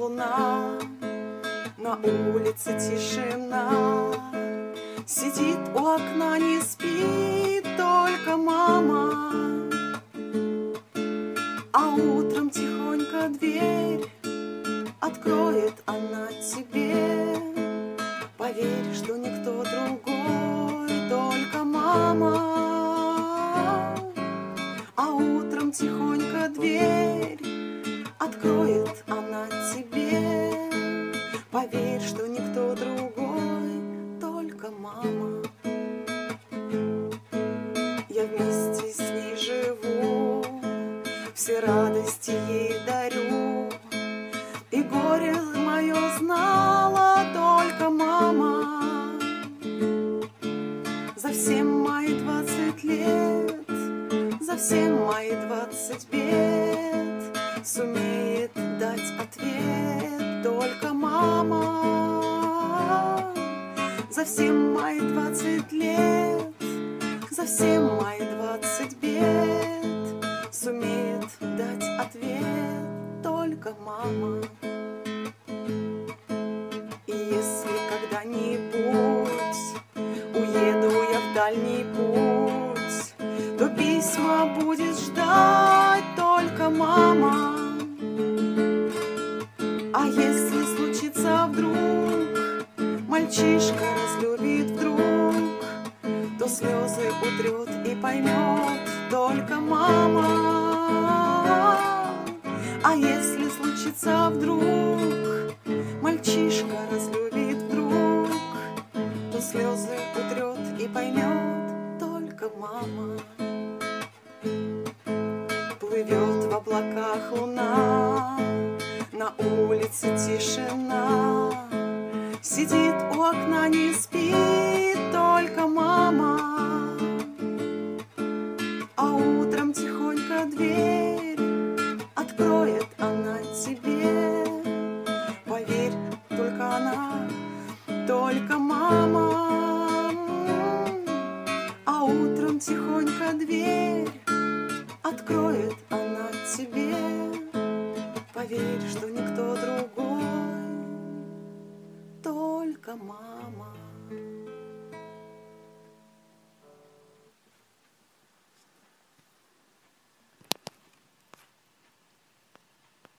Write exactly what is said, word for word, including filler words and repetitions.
луна, на улице тишина. Сидит у окна, не спит только мама. А утром тихонько дверь откроет она тебе. Поверь, что никто другой, только мама. А утром тихонько дверь откроет она тебе. Поверь, что никто другой, только мама. Я вместе с ней живу, все радости ей дарю. И горе мое знала только мама. За все мои двадцать лет, за все мои двадцать бед сумеет дать ответ только мама. За все мои двадцать лет, за все мои двадцать бед сумеет дать ответ только мама. И если когда-нибудь уеду я в дальний путь, то письма будет ждать только мама. А если случится вдруг, мальчишка разлюбит вдруг, то слезы утрет и поймет только мама. А если случится вдруг, мальчишка разлюбит вдруг, то слезы утрет и поймет только мама. Плывет в облаках луна, на улице тишина. Сидит у окна, не спит только мама. А утром тихонько дверь откроет она тебе. Поверь, только она, только мама. А утром тихонько дверь откроет она тебе. Поверь, что никто другой, только мама.